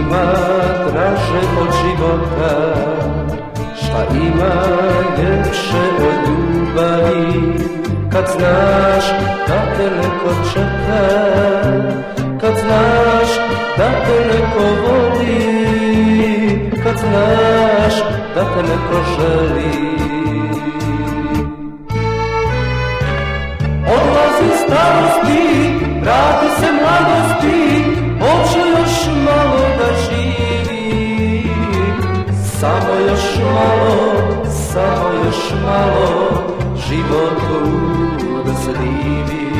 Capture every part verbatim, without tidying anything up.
ima draže od života, šta ima ljepše od ljubavi, kad znaš da te neko čeka, kad znaš da te neko voli, kad znaš da te neko želi. Odlazi starosti, vrati se mladosti, hoću još malo da živi. Samo još malo, samo još malo, životu da se divi.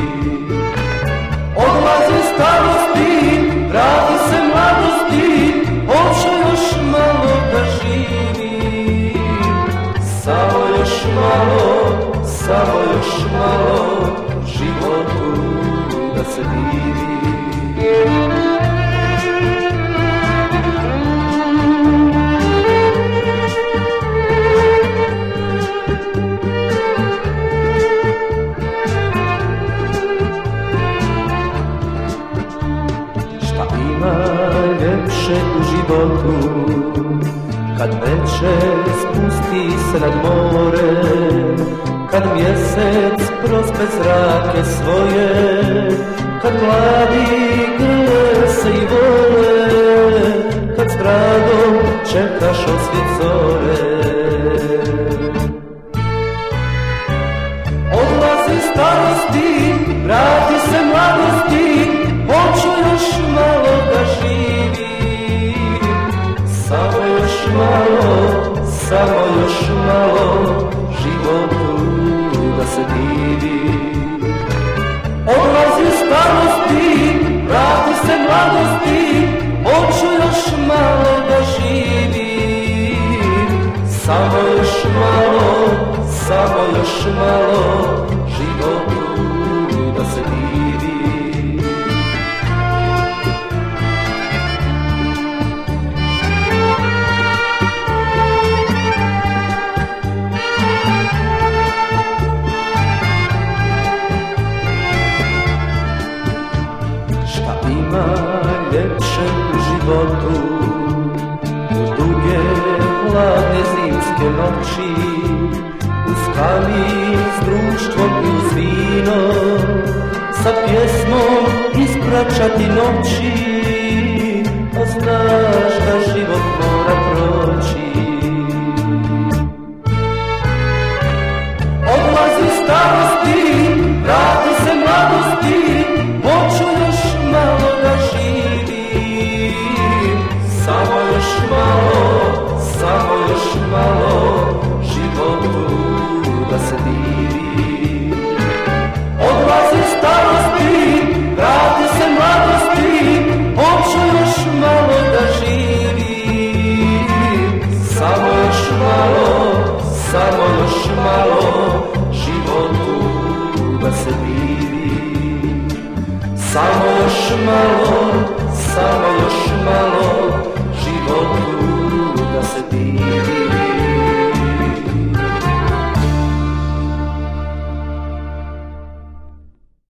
Odlazi starosti, vrati se mladosti, hoću još malo da živi. Samo još malo, samo još malo, životu da se divi. Šta ima ljepše u životu, kad večer spusti se nad more, kad mjesec prospe zrake svoje, kad mladi grle se i vole, kad s tragom čekaš osvjet zore. Odlazi starosti, vrati se mladosti, hoću još malo da živim. Samo još malo, samo još malo, životu da se divi. Odlazi starosti, vrati se mladosti, hoću još malo da živim. Samo još malo, samo još malo, životu da se divi. Ima ljepše u životu, u duge hladne zimske noći, uz kamin s društvom i uz vino, sa pjesmom ispraćati noći, a znaš da život mora proći. Odlazi starosti, vrati se mladosti, hoću još malo da živim. Samo još malo, samo još malo, životu da se divi. Odlazi starosti, vrati se mladosti, hoću još malo da živim. Samo još malo, samo još malo, životu da se divi. Samo još malo, samo još malo, životu da se divi.